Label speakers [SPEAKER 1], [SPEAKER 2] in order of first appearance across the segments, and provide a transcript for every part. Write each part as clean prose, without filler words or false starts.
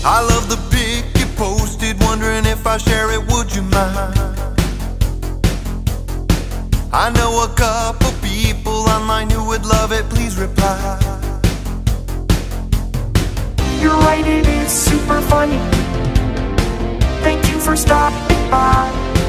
[SPEAKER 1] I love the pic you posted, wondering if I share it, would you mind? I know a couple people online who would love it, please reply.
[SPEAKER 2] You're right, it is super funny. Thank you for stopping by.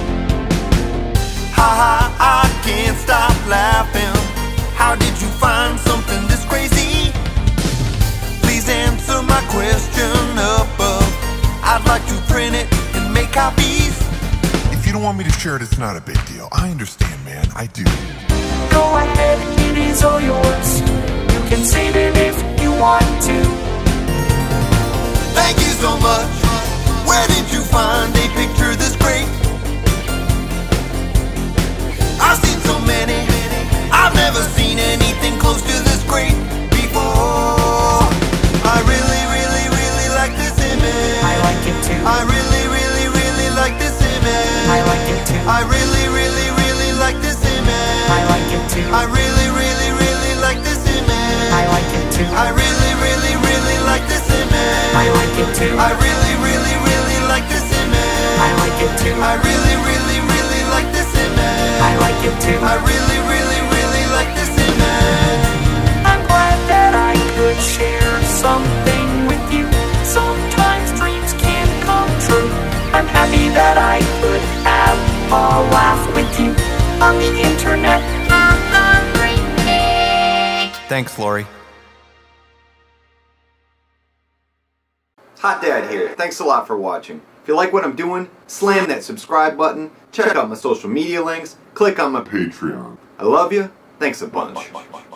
[SPEAKER 1] Ha ha, I can't stop laughing. How did you find something this crazy? Please answer my question above. I'd like to print it and make copies.
[SPEAKER 3] If you don't want me to share it, it's not a big deal. I understand, man. I do.
[SPEAKER 2] Go ahead, it is all yours. You can save it if you want to.
[SPEAKER 1] Thank you so much. Where did you find a picture this great? I've seen so many, I've never seen anything close to this great before. I really, really, really like this image.
[SPEAKER 2] I like it too.
[SPEAKER 1] I really, really, really like this image.
[SPEAKER 2] I like it too.
[SPEAKER 1] I really, really, really like this image.
[SPEAKER 2] I like it too.
[SPEAKER 1] I really, really, really like this image.
[SPEAKER 2] I like it too.
[SPEAKER 1] I really, really, really like this image.
[SPEAKER 2] I like it too.
[SPEAKER 1] I really, really, really like this image.
[SPEAKER 2] I like it too.
[SPEAKER 1] I really, really, really like this image.
[SPEAKER 2] I like it too.
[SPEAKER 1] I really, really, really like this image.
[SPEAKER 2] I'm glad that I could share something with you. Sometimes dreams can come true. I'm happy that I could have a laugh with you on the internet.
[SPEAKER 1] Thanks, Lori.
[SPEAKER 4] Hot Dad here. Thanks a lot for watching. If you like what I'm doing, slam that subscribe button, check out my social media links, click on my Patreon. I love you. Thanks a bunch.